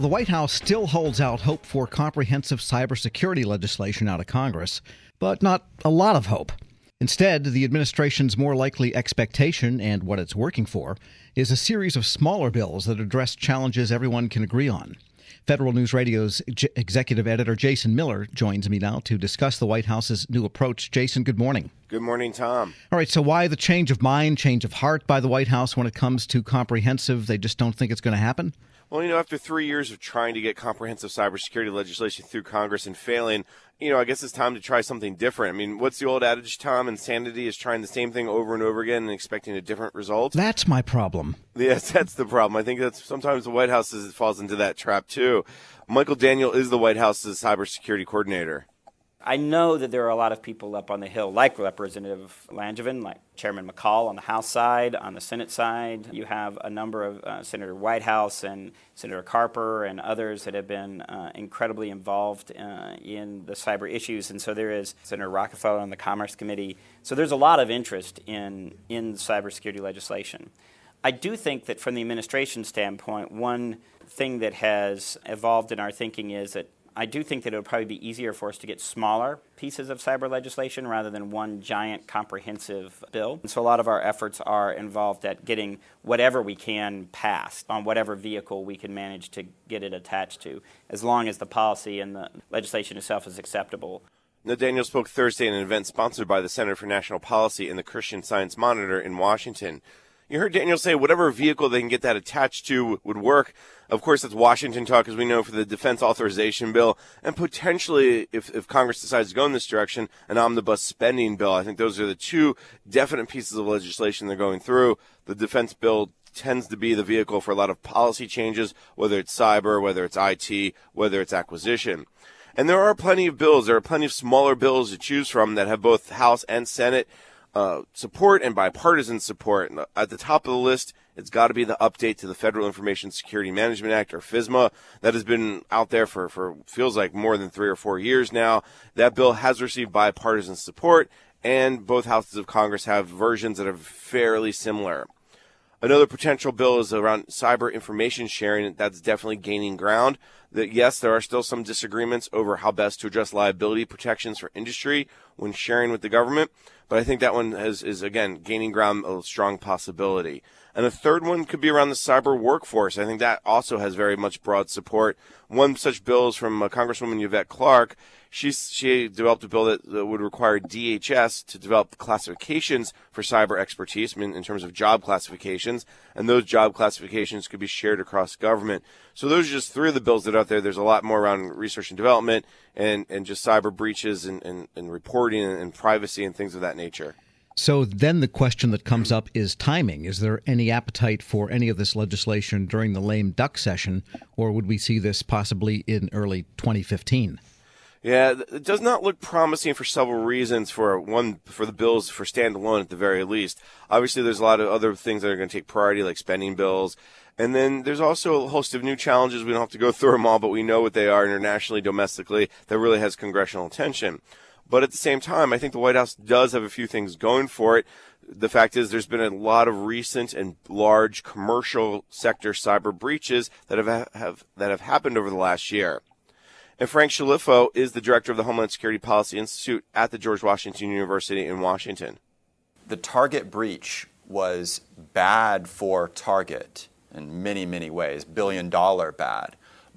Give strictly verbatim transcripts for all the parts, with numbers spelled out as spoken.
The White House still holds out hope for comprehensive cybersecurity legislation out of Congress, but not a lot of hope. Instead, the administration's more likely expectation, and what it's working for, is a series of smaller bills that address challenges everyone can agree on. Federal News Radio's J- executive editor Jason Miller joins me now to discuss the White House's new approach. Jason, good morning. Good morning, Tom. All right, so why the change of mind, change of heart by the White House when it comes to comprehensive? They just don't think it's going to happen? Well, you know, after three years of trying to get comprehensive cybersecurity legislation through Congress and failing, you know, I guess it's time to try something different. I mean, what's the old adage, Tom? Insanity is trying the same thing over and over again and expecting a different result. That's my problem. Yes, that's the problem. I think that's sometimes the White House is, falls into that trap, too. Michael Daniel is the White House's cybersecurity coordinator. I know that there are a lot of people up on the Hill, like Representative Langevin, like Chairman McCall on the House side. On the Senate side, you have a number of uh, Senator Whitehouse and Senator Carper and others that have been uh, incredibly involved uh, in the cyber issues. And so there is Senator Rockefeller on the Commerce Committee. So there's a lot of interest in, in cybersecurity legislation. I do think that from the administration standpoint, one thing that has evolved in our thinking is that I do think that it would probably be easier for us to get smaller pieces of cyber legislation rather than one giant comprehensive bill. And so a lot of our efforts are involved at getting whatever we can passed on whatever vehicle we can manage to get it attached to, as long as the policy and the legislation itself is acceptable. Now, Daniel spoke Thursday at an event sponsored by the Center for National Policy and the Christian Science Monitor in Washington. You heard Daniel say whatever vehicle they can get that attached to would work. Of course, that's Washington talk, as we know, for the defense authorization bill, and potentially, if, if Congress decides to go in this direction, an omnibus spending bill. I think those are the two definite pieces of legislation they're going through. The defense bill tends to be the vehicle for a lot of policy changes, whether it's cyber, whether it's I T, whether it's acquisition. And there are plenty of bills. There are plenty of smaller bills to choose from that have both House and Senate Uh, support and bipartisan support. And at the top of the list, it's got to be the update to the Federal Information Security Management Act, or FISMA, that has been out there for, for feels like more than three or four years now. That bill has received bipartisan support, and both houses of Congress have versions that are fairly similar. Another potential bill is around cyber information sharing. That's definitely gaining ground. That yes, there are still some disagreements over how best to address liability protections for industry when sharing with the government, but I think that one has, is, again, gaining ground, a strong possibility. And a third one could be around the cyber workforce. I think that also has very much broad support. One such bill is from uh, Congresswoman Yvette Clarke. She, she developed a bill that, that would require D H S to develop classifications for cyber expertise, I mean, in terms of job classifications, and those job classifications could be shared across government. So those are just three of the bills that are out there. There's a lot more around research and development and, and just cyber breaches and, and, and reporting and, and privacy and things of that nature. So then the question that comes up is timing. Is there any appetite for any of this legislation during the lame duck session, or would we see this possibly in early twenty fifteen? Yeah, it does not look promising for several reasons. For one, for the bills for standalone at the very least. Obviously, there's a lot of other things that are going to take priority, like spending bills. And then there's also a host of new challenges. We don't have to go through them all, but we know what they are internationally, domestically, that really has congressional attention. But at the same time, I think the White House does have a few things going for it. The fact is there's been a lot of recent and large commercial sector cyber breaches that have, have that have happened over the last year. And Frank Shalifo is the director of the Homeland Security Policy Institute at the George Washington University in Washington. The Target breach was bad for Target in many, many ways, billion dollar bad.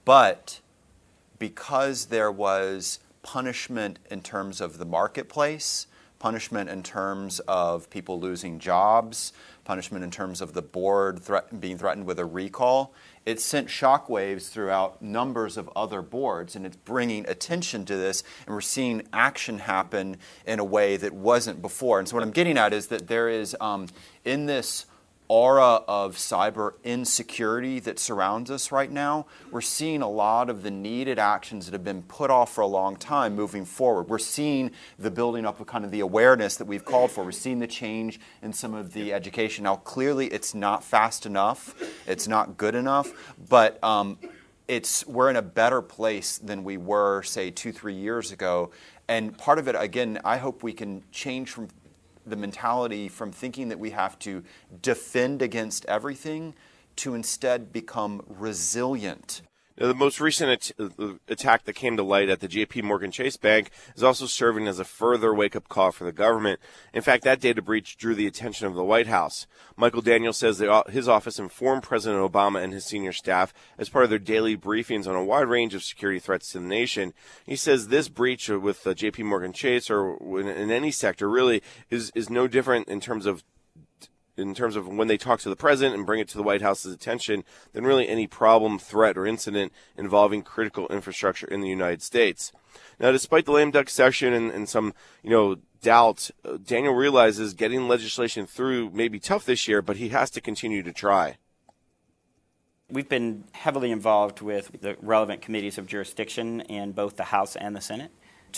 But because there was punishment in terms of the marketplace, punishment in terms of people losing jobs, punishment in terms of the board threat- being threatened with a recall, it sent shockwaves throughout numbers of other boards, and it's bringing attention to this, and we're seeing action happen in a way that wasn't before. And so what I'm getting at is that there is, um, in this aura of cyber insecurity that surrounds us right now, we're seeing a lot of the needed actions that have been put off for a long time moving forward. We're seeing the building up of kind of the awareness that we've called for. We're seeing the change in some of the education. Now, clearly, it's not fast enough. It's not good enough. But um, it's we're in a better place than we were, say, two, three years ago. And part of it, again, I hope we can change from the mentality from thinking that we have to defend against everything to instead become resilient. Now, the most recent at- attack that came to light at the J P Morgan Chase Bank is also serving as a further wake-up call for the government. In fact, that data breach drew the attention of the White House. Michael Daniels says that his office informed President Obama and his senior staff as part of their daily briefings on a wide range of security threats to the nation. He says this breach with uh, J P Morgan Chase or in, in any sector really is, is no different in terms of in terms of when they talk to the president and bring it to the White House's attention than really any problem, threat, or incident involving critical infrastructure in the United States. Now, despite the lame duck session and, and some, you know, doubt, uh, Daniel realizes getting legislation through may be tough this year, but he has to continue to try. We've been heavily involved with the relevant committees of jurisdiction in both the House and the Senate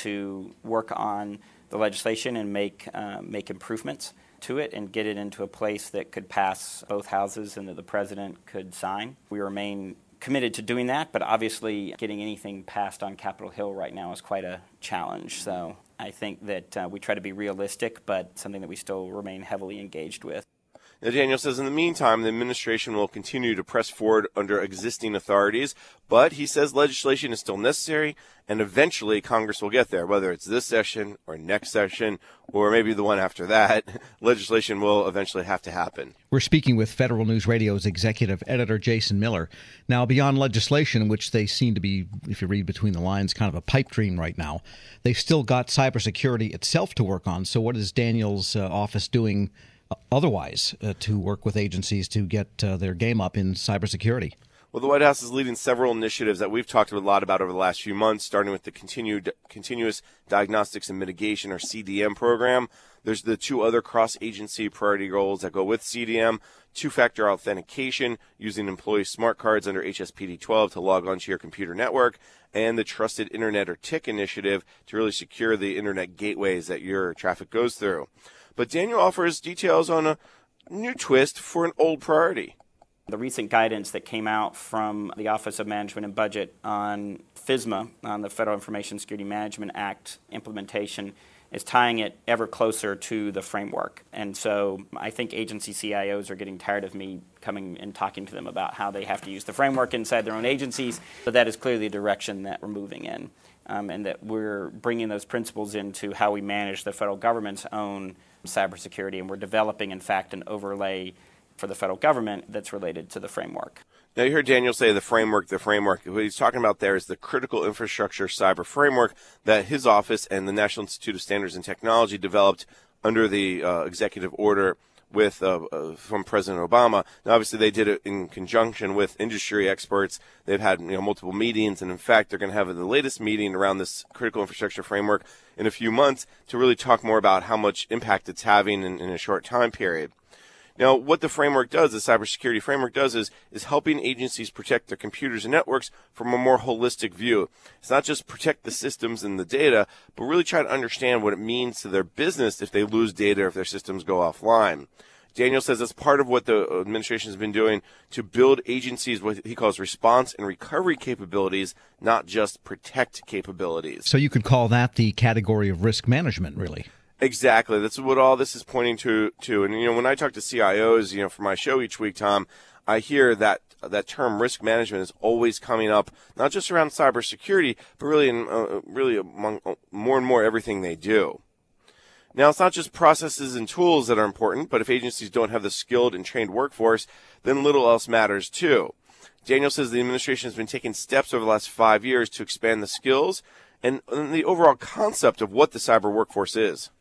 to work on the legislation and make uh, make improvements to it and get it into a place that could pass both houses and that the president could sign. We remain committed to doing that, but obviously getting anything passed on Capitol Hill right now is quite a challenge. So I think that uh, we try to be realistic, but something that we still remain heavily engaged with. Now, Daniel says in the meantime, the administration will continue to press forward under existing authorities, but he says legislation is still necessary, and eventually Congress will get there, whether it's this session or next session or maybe the one after that. Legislation will eventually have to happen. We're speaking with Federal News Radio's executive editor, Jason Miller. Now, beyond legislation, which they seem to be, if you read between the lines, kind of a pipe dream right now, they've still got cybersecurity itself to work on. So what is Daniel's uh, office doing otherwise uh, to work with agencies to get uh, their game up in cybersecurity? Well, the White House is leading several initiatives that we've talked a lot about over the last few months, starting with the continued Continuous Diagnostics and Mitigation, or C D M program. There's the two other cross-agency priority goals that go with C D M, two-factor authentication using employee smart cards under H S P D twelve to log onto your computer network, and the Trusted Internet, or T I C initiative, to really secure the Internet gateways that your traffic goes through. But Daniel offers details on a new twist for an old priority. The recent guidance that came out from the Office of Management and Budget on FISMA, on the Federal Information Security Management Act implementation, is tying it ever closer to the framework. And so I think agency C I Os are getting tired of me coming and talking to them about how they have to use the framework inside their own agencies, but that is clearly the direction that we're moving in, um, and that we're bringing those principles into how we manage the federal government's own cybersecurity, and we're developing, in fact, an overlay for the federal government that's related to the framework. Now, you heard Daniel say the framework, the framework. What he's talking about there is the critical infrastructure cyber framework that his office and the National Institute of Standards and Technology developed under the uh, executive order with uh, uh, from President Obama. Now, obviously, they did it in conjunction with industry experts. They've had you know multiple meetings, and in fact, they're going to have the latest meeting around this critical infrastructure framework in a few months to really talk more about how much impact it's having in, in a short time period. Now, what the framework does, the cybersecurity framework does, is, is helping agencies protect their computers and networks from a more holistic view. It's not just protect the systems and the data, but really try to understand what it means to their business if they lose data or if their systems go offline. Daniel says that's part of what the administration has been doing to build agencies what he calls response and recovery capabilities, not just protect capabilities. So you could call that the category of risk management, really. Exactly. That's what all this is pointing to, to. And, you know, when I talk to C I Os, you know, for my show each week, Tom, I hear that that term risk management is always coming up, not just around cybersecurity, but really, in, uh, really among uh, more and more everything they do. Now, it's not just processes and tools that are important, but if agencies don't have the skilled and trained workforce, then little else matters too. Daniel says the administration has been taking steps over the last five years to expand the skills and, and the overall concept of what the cyber workforce is.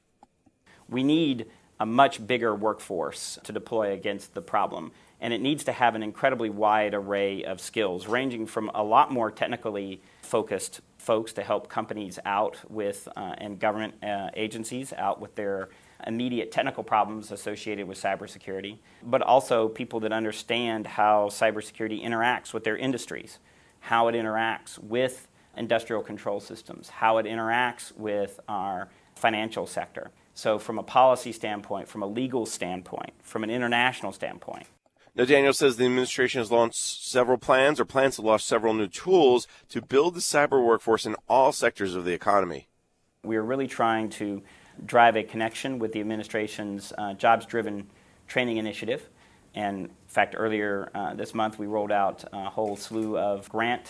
We need a much bigger workforce to deploy against the problem, and it needs to have an incredibly wide array of skills, ranging from a lot more technically focused folks to help companies out with, uh, and government uh, agencies out with their immediate technical problems associated with cybersecurity, but also people that understand how cybersecurity interacts with their industries, how it interacts with industrial control systems, how it interacts with our financial sector. So from a policy standpoint, from a legal standpoint, from an international standpoint. Now, Daniel says the administration has launched several plans or plans to launch several new tools to build the cyber workforce in all sectors of the economy. We are really trying to drive a connection with the administration's uh, jobs-driven training initiative. And in fact, earlier uh, this month, we rolled out a whole slew of grant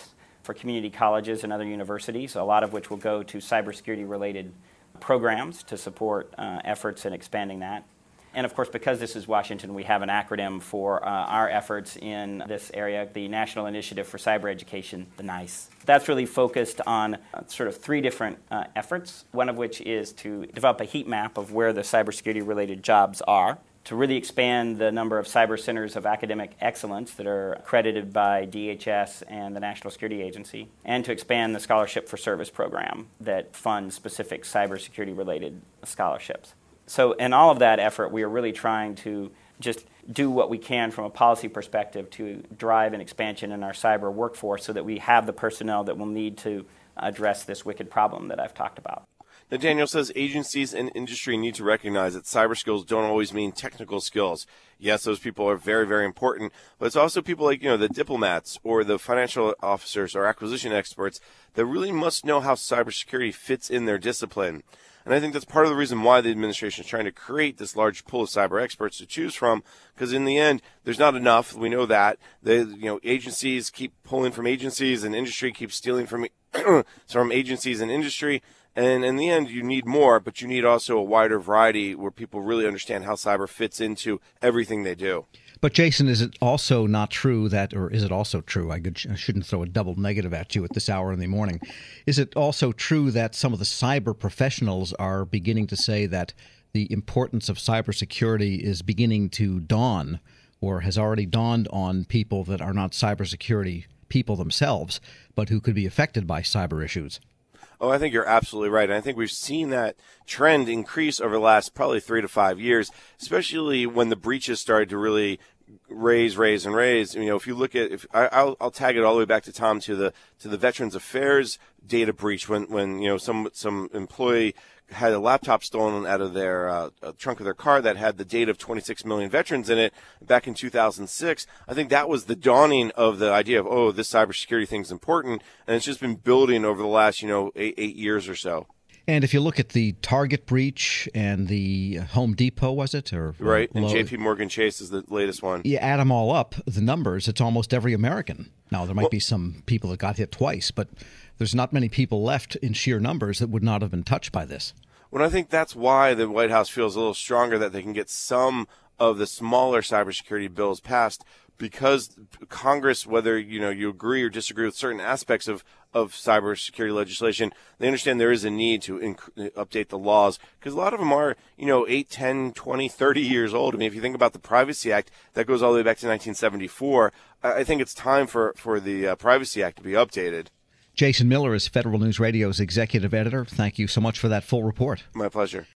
for community colleges and other universities, a lot of which will go to cybersecurity-related programs to support uh, efforts in expanding that. And of course, because this is Washington, we have an acronym for uh, our efforts in this area, the National Initiative for Cyber Education, the NICE. That's really focused on uh, sort of three different uh, efforts, one of which is to develop a heat map of where the cybersecurity-related jobs are, to really expand the number of cyber centers of academic excellence that are accredited by D H S and the National Security Agency, and to expand the Scholarship for Service program that funds specific cybersecurity-related scholarships. So in all of that effort, we are really trying to just do what we can from a policy perspective to drive an expansion in our cyber workforce so that we have the personnel that we'll need to address this wicked problem that I've talked about. Now, Daniel says agencies and industry need to recognize that cyber skills don't always mean technical skills. Yes, those people are very, very important, but it's also people like, you know, the diplomats or the financial officers or acquisition experts that really must know how cybersecurity fits in their discipline. And I think that's part of the reason why the administration is trying to create this large pool of cyber experts to choose from, because in the end, there's not enough. We know that. The, you know, agencies keep pulling from agencies, and industry keeps stealing from from agencies and industry. And in the end, you need more, but you need also a wider variety where people really understand how cyber fits into everything they do. But, Jason, is it also not true that, or is it also true, I, could, I shouldn't throw a double negative at you at this hour in the morning, is it also true that some of the cyber professionals are beginning to say that the importance of cybersecurity is beginning to dawn, or has already dawned on people that are not cybersecurity people themselves, but who could be affected by cyber issues? Oh, I think you're absolutely right. And I think we've seen that trend increase over the last probably three to five years, especially when the breaches started to really raise, raise, and raise. You know, if you look at, if I, I'll, I'll tag it all the way back to Tom to the to the Veterans Affairs data breach when when you know some some employee had a laptop stolen out of their uh, trunk of their car that had the data of twenty-six million veterans in it back in two thousand six. I think that was the dawning of the idea of, oh, this cybersecurity thing is important, and it's just been building over the last, you know, eight, eight years or so. And if you look at the Target breach and the Home Depot, was it? or Right, and Lowe's, J P Morgan Chase is the latest one. You add them all up, the numbers, it's almost every American. Now, there might well, be some people that got hit twice, but there's not many people left in sheer numbers that would not have been touched by this. Well, I think that's why the White House feels a little stronger that they can get some of the smaller cybersecurity bills passed, because Congress, whether you know you agree or disagree with certain aspects of, of cybersecurity legislation, they understand there is a need to inc- update the laws, because a lot of them are, you know, eight, ten, twenty, thirty years old. I mean, if you think about the Privacy Act, that goes all the way back to nineteen seventy-four. I think it's time for, for the uh, Privacy Act to be updated. Jason Miller is Federal News Radio's executive editor. Thank you so much for that full report. My pleasure.